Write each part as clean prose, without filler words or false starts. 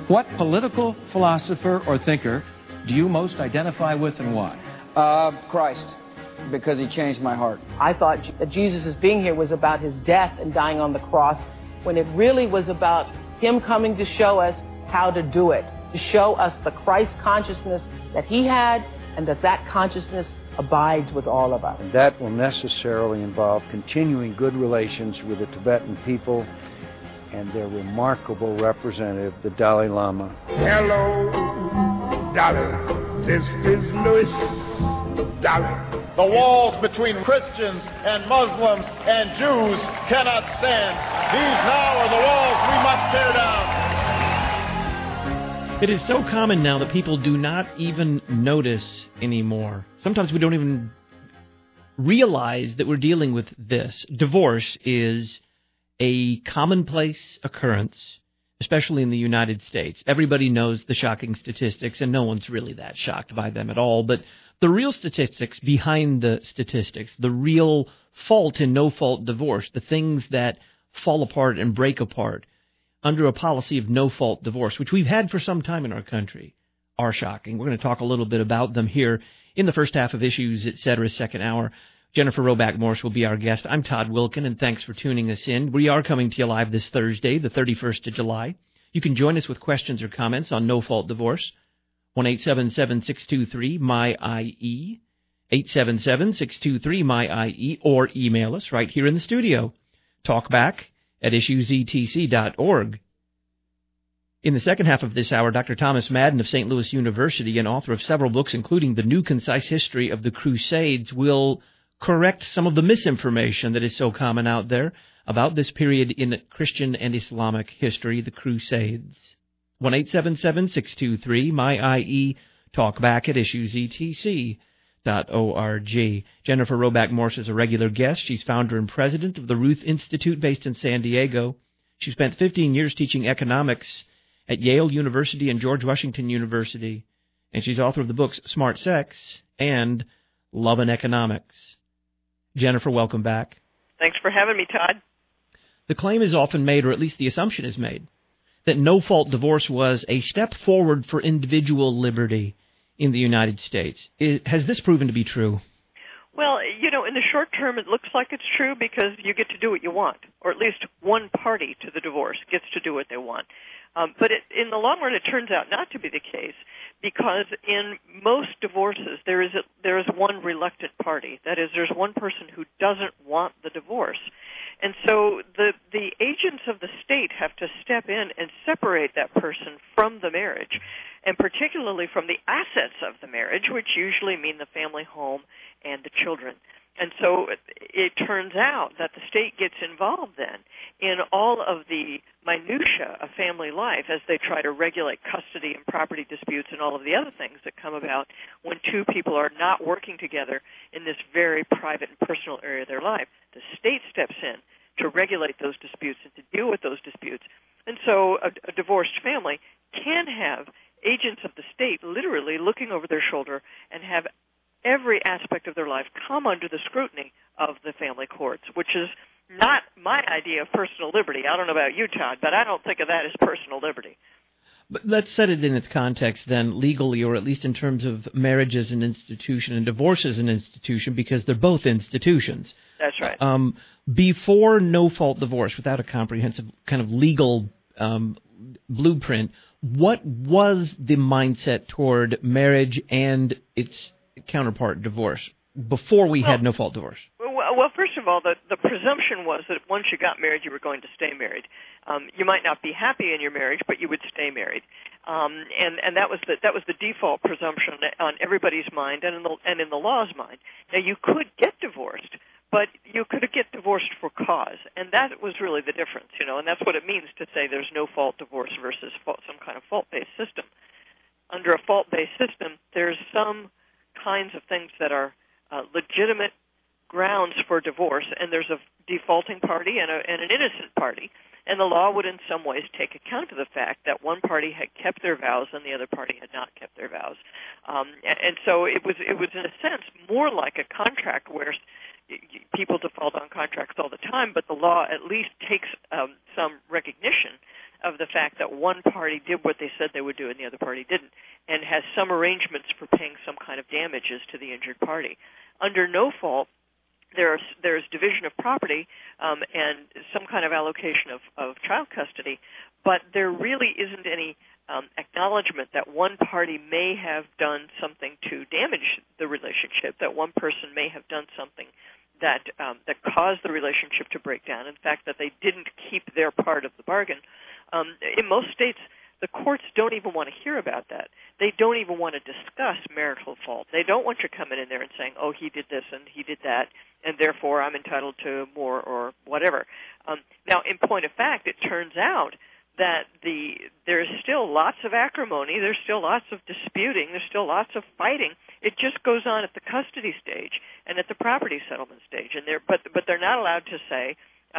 What political philosopher or thinker do you most identify with and why? Christ, because he changed my heart. I thought that Jesus' being here was about his death and dying on the cross, when it really was about him coming to show us how to do it, to show us the Christ consciousness that he had, and that consciousness abides with all of us. And that will necessarily involve continuing good relations with the Tibetan people and their remarkable representative, the Dalai Lama. Hello, Dalai. This is Louis Dalai. The walls between Christians and Muslims and Jews cannot stand. These now are the walls we must tear down. It is so common now that people do not even notice anymore. Sometimes we don't even realize that we're dealing with this. Divorce is a commonplace occurrence, especially in the United States. Everybody knows the shocking statistics, and no one's really that shocked by them at all. But the real statistics behind the statistics, the real fault in no-fault divorce, the things that fall apart and break apart under a policy of no-fault divorce, which we've had for some time in our country, are shocking. We're going to talk a little bit about them here in the first half of Issues Etc. second hour. Jennifer Roback Morse will be our guest. I'm Todd Wilkin, and thanks for tuning us in. We are coming to you live this Thursday, the 31st of July. You can join us with questions or comments on no-fault divorce. 1-877-623-MY-IE, 877-623-MY-IE, or email us right here in the studio. Talkback@issuesetc.org. In the second half of this hour, Dr. Thomas Madden of St. Louis University, and author of several books, including The New Concise History of the Crusades, will correct some of the misinformation that is so common out there about this period in Christian and Islamic history, the Crusades. 1-877-623-MY-IE, talkback@issuesetc.org. Jennifer Roback Morse is a regular guest. She's founder and president of the Ruth Institute based in San Diego. She spent 15 years teaching economics at Yale University and George Washington University, and she's author of the books Smart Sex and Love and Economics. Jennifer, welcome back. Thanks for having me, Todd. The claim is often made, or at least the assumption is made, that no-fault divorce was a step forward for individual liberty in the United States. Has this proven to be true? Well, in the short term, it looks like it's true because you get to do what you want, or at least one party to the divorce gets to do what they want. But in the long run, it turns out not to be the case, because in most divorces, there is one reluctant party. That is, there's one person who doesn't want the divorce. And so the agents of the state have to step in and separate that person from the marriage, and particularly from the assets of the marriage, which usually mean the family home and the children. And so it turns out that the state gets involved then in all of the minutia of family life as they try to regulate custody and property disputes and all of the other things that come about when two people are not working together in this very private and personal area of their life. The state steps in to regulate those disputes and to deal with those disputes. And so a divorced family can have agents of the state literally looking over their shoulder and have every aspect of their life come under the scrutiny of the family courts, which is not my idea of personal liberty. I don't know about you, Todd, but I don't think of that as personal liberty. But let's set it in its context then, legally, or at least in terms of marriage as an institution and divorce as an institution, because they're both institutions. That's right. Before no-fault divorce, without a comprehensive kind of legal blueprint, what was the mindset toward marriage and its counterpart, divorce, before we had no-fault divorce? Well, first of all, the presumption was that once you got married, you were going to stay married. You might not be happy in your marriage, but you would stay married, and that was the default presumption on everybody's mind and in the law's mind. Now, you could get divorced, but you could get divorced for cause, and that was really the difference, and that's what it means to say there's no-fault divorce versus some kind of fault-based system. Under a fault-based system, there's some kinds of things that are legitimate grounds for divorce, and there's a defaulting party and an innocent party, and the law would in some ways take account of the fact that one party had kept their vows and the other party had not kept their vows. And so it was in a sense more like a contract where people default on contracts all the time, but the law at least takes some recognition of of the fact that one party did what they said they would do and the other party didn't, and has some arrangements for paying some kind of damages to the injured party. Under no fault, there's division of property and some kind of allocation of child custody, but there really isn't any acknowledgement that one party may have done something to damage the relationship, that one person may have done something that caused the relationship to break down. In fact, that they didn't keep their part of the bargain. In most states, the courts don't even want to hear about that. They don't even want to discuss marital fault. They don't want you coming in there and saying, oh, he did this and he did that, and therefore I'm entitled to more or whatever. Now, in point of fact, it turns out that there's still lots of acrimony, there's still lots of disputing, there's still lots of fighting. It just goes on at the custody stage and at the property settlement stage, and but they're not allowed to say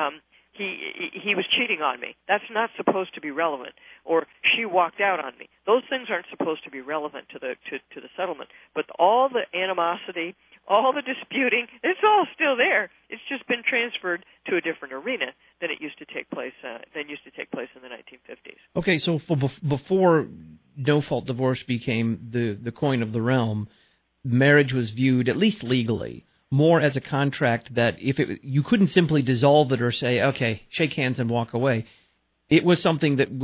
he was cheating on me. That's not supposed to be relevant. Or she walked out on me. Those things aren't supposed to be relevant to the settlement. But all the animosity, all the disputing, it's all still there. It's just been transferred to a different arena than it used to take place in the 1950s. Okay, so before no-fault divorce became the coin of the realm, marriage was viewed, at least legally, more as a contract that you couldn't simply dissolve it or say, okay, shake hands and walk away. It was something that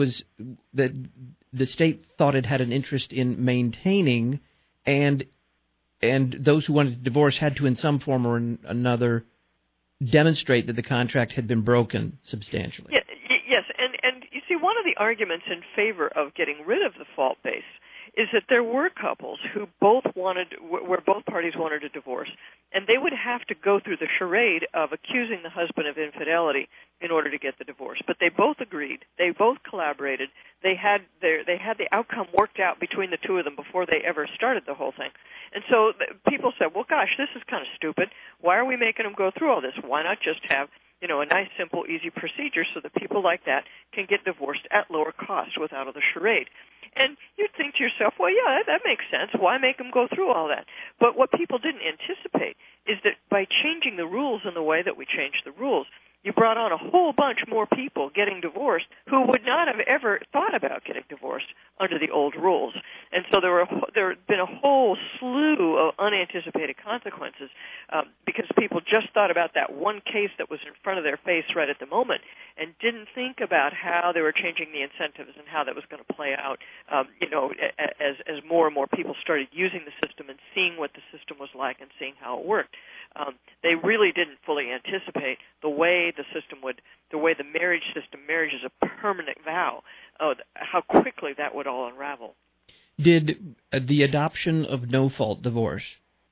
the state thought it had an interest in maintaining, and those who wanted to divorce had to, in some form or another, demonstrate that the contract had been broken substantially. Yes, and you see, one of the arguments in favor of getting rid of the fault base is that there were couples who where both parties wanted a divorce, and they would have to go through the charade of accusing the husband of infidelity in order to get the divorce. But they both agreed, they both collaborated, they had the outcome worked out between the two of them before they ever started the whole thing. And so people said, well, gosh, this is kind of stupid. Why are we making them go through all this? Why not just have a nice, simple, easy procedure so that people like that can get divorced at lower cost without all the charade? And you'd think to yourself, well, yeah, that makes sense. Why make them go through all that? But what people didn't anticipate is that by changing the rules in the way that we changed the rules, you brought on a whole bunch more people getting divorced who would not have ever thought about getting divorced under the old rules. And so there had been a whole slew of unanticipated consequences because people just thought about that one case that was in front of their face right at the moment and didn't think about how they were changing the incentives and how that was going to play out, as more and more people started using the system and seeing what the system was like and seeing how it worked. They really didn't fully anticipate the way the marriage is a permanent vow, how quickly that would all unravel. Did the adoption of no-fault divorce,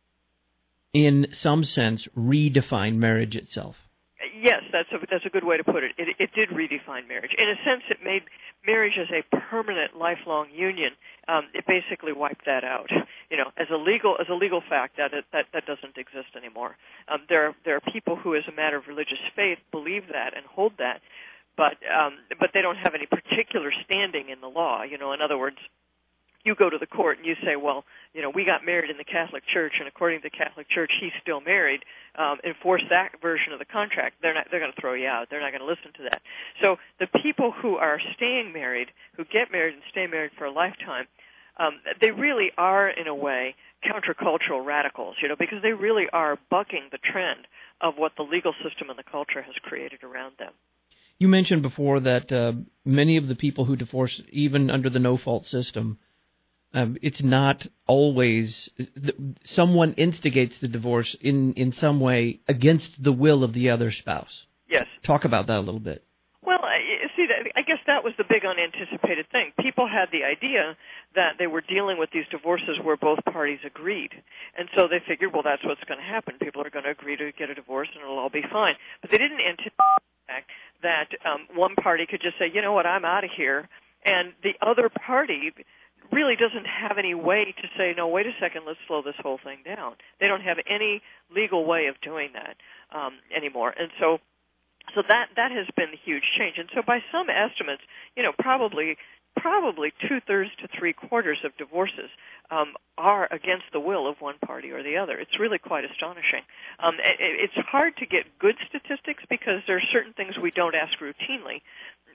in some sense, redefine marriage itself? Yes, that's a good way to put it. It did redefine marriage. In a sense, it made marriage as a permanent, lifelong union. It basically wiped that out. As a legal fact, that doesn't exist anymore. There are people who, as a matter of religious faith, believe that and hold that, but they don't have any particular standing in the law. In other words, you go to the court and you say, well, we got married in the Catholic Church, and according to the Catholic Church, he's still married. Enforce that version of the contract. They're going to throw you out. They're not going to listen to that. So the people who are staying married, who get married and stay married for a lifetime, they really are, in a way, countercultural radicals, because they really are bucking the trend of what the legal system and the culture has created around them. You mentioned before that many of the people who divorce, even under the no-fault system, it's not always someone instigates the divorce in some way against the will of the other spouse. Yes. Talk about that a little bit. Well, see, I guess that was the big unanticipated thing. People had the idea that they were dealing with these divorces where both parties agreed. And so they figured, well, that's what's going to happen. People are going to agree to get a divorce and it'll all be fine. But they didn't anticipate the fact that one party could just say, you know what, I'm out of here. And the other party really doesn't have any way to say, no, wait a second, let's slow this whole thing down. They don't have any legal way of doing that anymore. And so that has been the huge change. And so by some estimates, probably 2/3 to 3/4 of divorces are against the will of one party or the other. It's really quite astonishing. It's hard to get good statistics because there are certain things we don't ask routinely.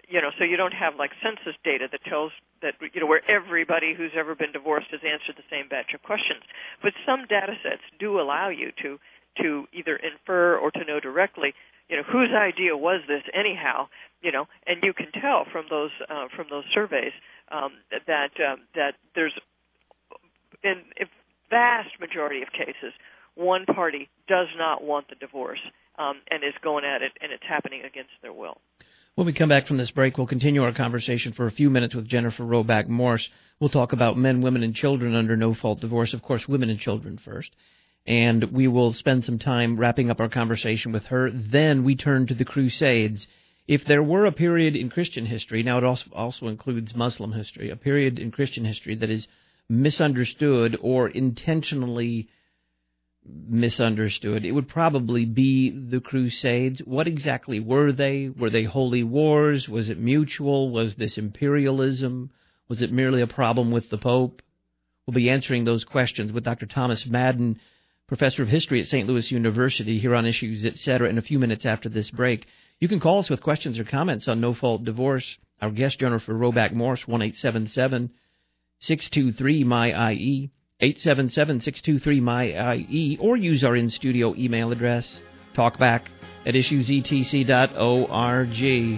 so you don't have like census data that tells that, where everybody who's ever been divorced has answered the same batch of questions. But some data sets do allow you to either infer or to know directly, whose idea was this anyhow, and you can tell from those surveys that there's, in a vast majority of cases, one party does not want the divorce and is going at it, and it's happening against their will. When we come back from this break, we'll continue our conversation for a few minutes with Jennifer Roback Morse. We'll talk about men, women, and children under no-fault divorce. Of course, women and children first. And we will spend some time wrapping up our conversation with her. Then we turn to the Crusades. If there were a period in Christian history, now it also includes Muslim history, a period in Christian history that is misunderstood or intentionally misunderstood, it would probably be the Crusades. What exactly were they? Were they holy wars? Was it mutual? Was this imperialism? Was it merely a problem with the Pope? We'll be answering those questions with Dr. Thomas Madden, professor of history at St. Louis University, here on Issues, Etc., in a few minutes after this break. You can call us with questions or comments on no-fault divorce. Our guest, Jennifer Roback Morse, 1-877-623-MY-IE, 877-623-MY-IE, or use our in-studio email address, talkback@issuesetc.org.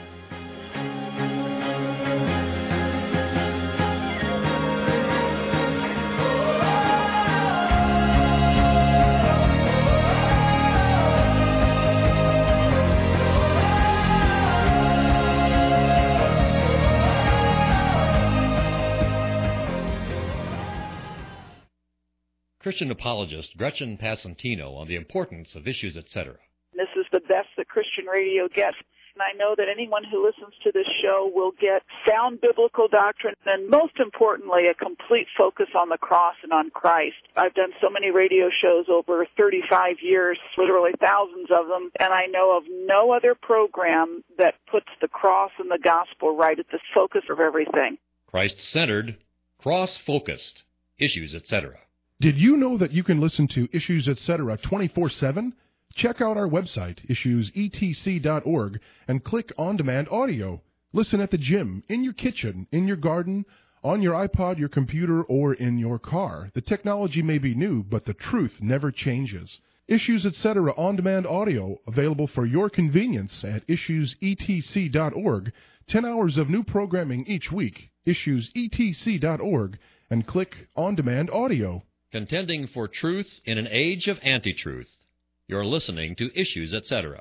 Christian apologist Gretchen Passantino on the importance of Issues, Etc. This is the best that Christian radio gets. And I know that anyone who listens to this show will get sound biblical doctrine and, most importantly, a complete focus on the cross and on Christ. I've done so many radio shows over 35 years, literally thousands of them, and I know of no other program that puts the cross and the gospel right at the focus of everything. Christ-centered, cross-focused, Issues, Etc. Did you know that you can listen to Issues, Etc. 24/7? Check out our website, issuesetc.org, and click On Demand Audio. Listen at the gym, in your kitchen, in your garden, on your iPod, your computer, or in your car. The technology may be new, but the truth never changes. Issues, Etc. On Demand Audio, available for your convenience at issuesetc.org. 10 hours of new programming each week. Issuesetc.org, and click On Demand Audio. Contending for truth in an age of anti-truth. You're listening to Issues, Etc.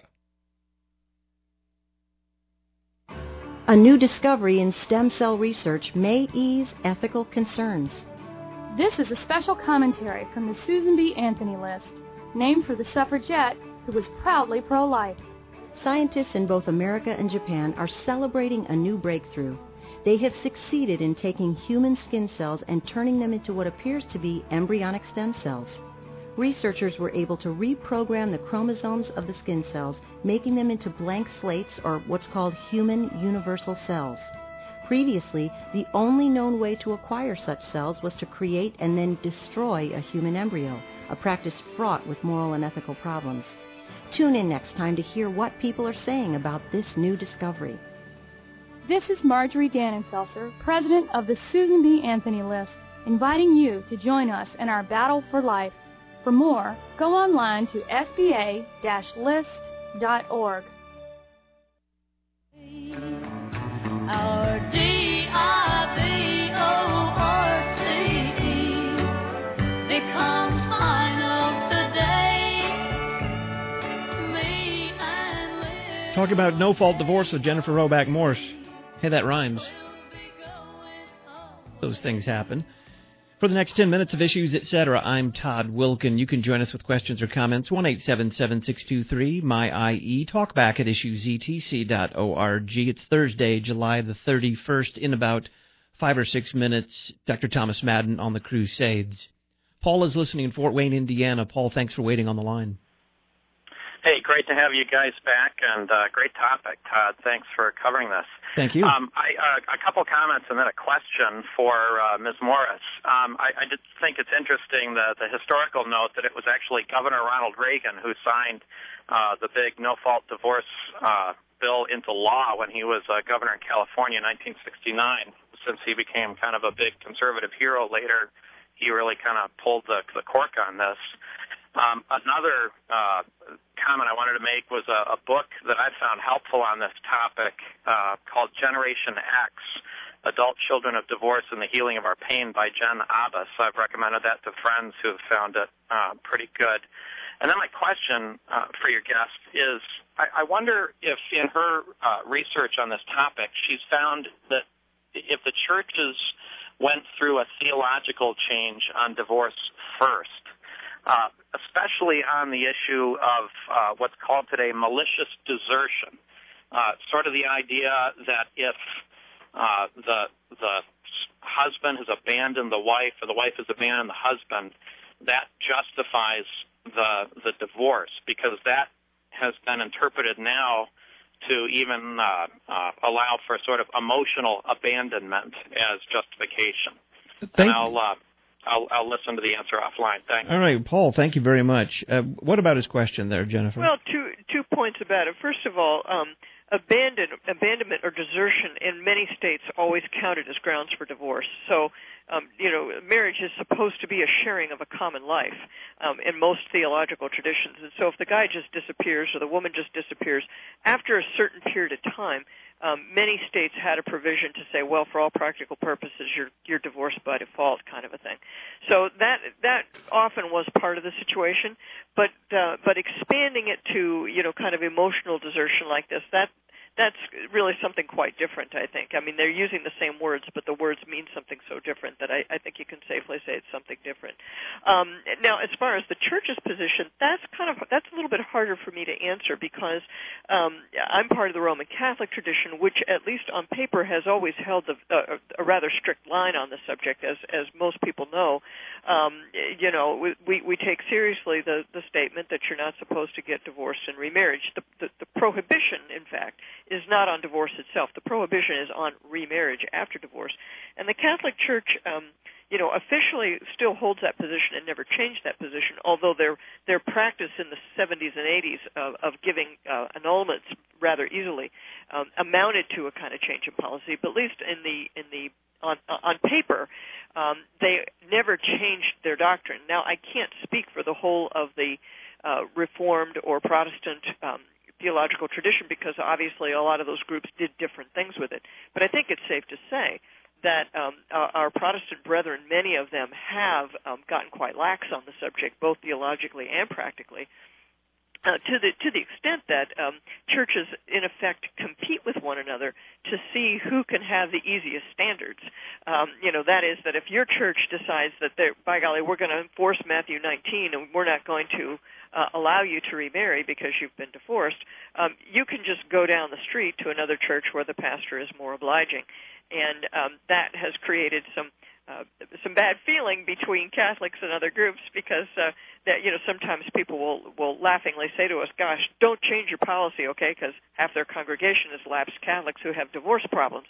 A new discovery in stem cell research may ease ethical concerns. This is a special commentary from the Susan B. Anthony List, named for the suffragette who was proudly pro-life. Scientists in both America and Japan are celebrating a new breakthrough. They have succeeded in taking human skin cells and turning them into what appears to be embryonic stem cells. Researchers were able to reprogram the chromosomes of the skin cells, making them into blank slates, or what's called human universal cells. Previously, the only known way to acquire such cells was to create and then destroy a human embryo, a practice fraught with moral and ethical problems. Tune in next time to hear what people are saying about this new discovery. This is Marjorie Dannenfelser, president of the Susan B. Anthony List, inviting you to join us in our battle for life. For more, go online to sba-list.org. Our D-I-V-O-R-C-E becomes mine of today. Me and Liz. Talk about no-fault divorce with Jennifer Roback Morse. Hey, that rhymes. Those things happen. For the next 10 minutes of Issues, Etc., I'm Todd Wilkin. You can join us with questions or comments, 1-877-623-MY-IE. Talk back at issuesetc.org. It's Thursday, July the 31st. In about 5 or 6 minutes, Dr. Thomas Madden on the Crusades. Paul is listening in Fort Wayne, Indiana. Paul, thanks for waiting on the line. Hey, great to have you guys back, and great topic, Todd. Thanks for covering this. Thank you. A couple comments and then a question for Ms. Morris. I did think it's interesting, the historical note that it was actually Governor Ronald Reagan who signed the big no-fault divorce bill into law when he was governor in California in 1969. Since he became kind of a big conservative hero later, he really kind of pulled the cork on this. Another comment I wanted to make was a book that I found helpful on this topic called Generation X, Adult Children of Divorce and the Healing of Our Pain by Jen Abbas. I've recommended that to friends who have found it pretty good. And then my question for your guest is, I wonder if in her research on this topic, she's found that if the churches went through a theological change on divorce first, especially on the issue of what's called today malicious desertion, sort of the idea that if the husband has abandoned the wife or the wife has abandoned the husband, that justifies the divorce, because that has been interpreted now to even allow for sort of emotional abandonment as justification. And I'll listen to the answer offline. Thanks. All right, Paul, thank you very much. What about his question there, Jennifer? Well, two points about it. First of all, abandonment or desertion in many states always counted as grounds for divorce. So, marriage is supposed to be a sharing of a common life in most theological traditions. And so if the guy just disappears or the woman just disappears, after a certain period of time, many states had a provision to say, well, for all practical purposes, you're divorced by default, kind of a thing. So that often was part of the situation, but expanding it to kind of emotional desertion like this, that's really something quite different, I think. I mean, they're using the same words, but the words mean something so different that I think you can safely say it's something different. Now, as far as the church's position, that's a little bit harder for me to answer, because I'm part of the Roman Catholic tradition, which at least on paper has always held a rather strict line on the subject, as most people know. We take seriously the statement that you're not supposed to get divorced and remarriage. The prohibition, in fact, is not on divorce itself. The prohibition is on remarriage after divorce. And the Catholic Church, officially still holds that position and never changed that position, although their practice in the 70s and 80s of giving annulments rather easily amounted to a kind of change in policy. But at least on paper, they never changed their doctrine. Now, I can't speak for the whole of the Reformed or Protestant theological tradition, because obviously a lot of those groups did different things with it. But I think it's safe to say that our Protestant brethren, many of them, have gotten quite lax on the subject, both theologically and practically, to the extent that churches, in effect, compete with one another to see who can have the easiest standards. That is, that if your church decides that, by golly, we're going to enforce Matthew 19 and we're not going to allow you to remarry because you've been divorced, you can just go down the street to another church where the pastor is more obliging. And that has created some bad feeling between Catholics and other groups, because sometimes people will laughingly say to us, gosh, don't change your policy, okay, because half their congregation is lapsed Catholics who have divorce problems.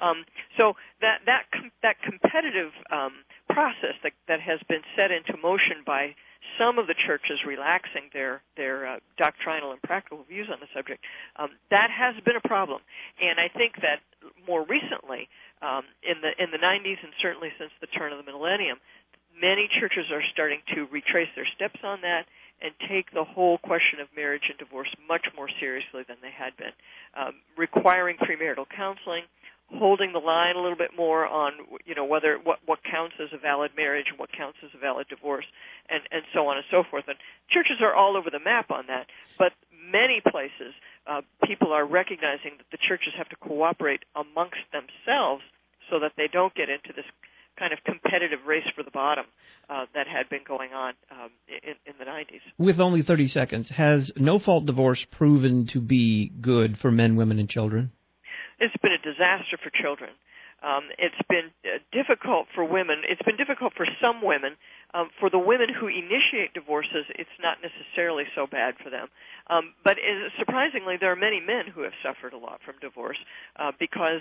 So that competitive process that has been set into motion by some of the churches relaxing their doctrinal and practical views on the subject, that has been a problem. And I think that more recently, in the 90s and certainly since the turn of the millennium, many churches are starting to retrace their steps on that and take the whole question of marriage and divorce much more seriously than they had been, requiring premarital counseling, holding the line a little bit more on whether what counts as a valid marriage and what counts as a valid divorce, and so on and so forth. And churches are all over the map on that, but many places people are recognizing that the churches have to cooperate amongst themselves so that they don't get into this kind of competitive race for the bottom that had been going on in the 90s. With only 30 seconds, has no-fault divorce proven to be good for men, women, and children? It's been a disaster for children. It's been difficult for women. It's been difficult for some women. For the women who initiate divorces, it's not necessarily so bad for them. But surprisingly, there are many men who have suffered a lot from divorce because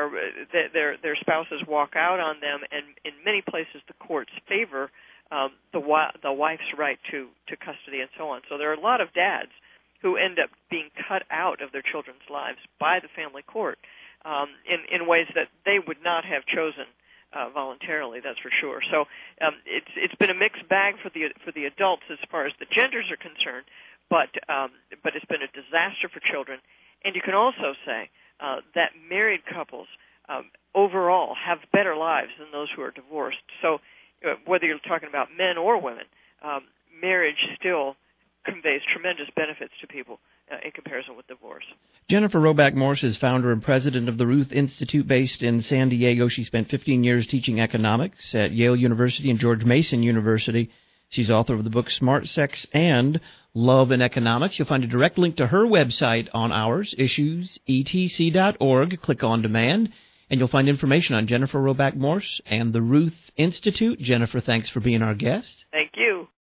their spouses walk out on them, and in many places the courts favor the wife's right to custody and so on. So there are a lot of dads who end up being cut out of their children's lives by the family court in ways that they would not have chosen voluntarily. That's for sure. So it's been a mixed bag for the adults as far as the genders are concerned, but it's been a disaster for children. And you can also say that married couples overall have better lives than those who are divorced. So whether you're talking about men or women, marriage still conveys tremendous benefits to people in comparison with divorce. Jennifer Roback Morse is founder and president of the Ruth Institute based in San Diego. She spent 15 years teaching economics at Yale University and George Mason University. She's author of the book Smart Sex and Love in Economics. You'll find a direct link to her website on ours, issuesetc.org. Click on demand, and you'll find information on Jennifer Roback Morse and the Ruth Institute. Jennifer, thanks for being our guest. Thank you.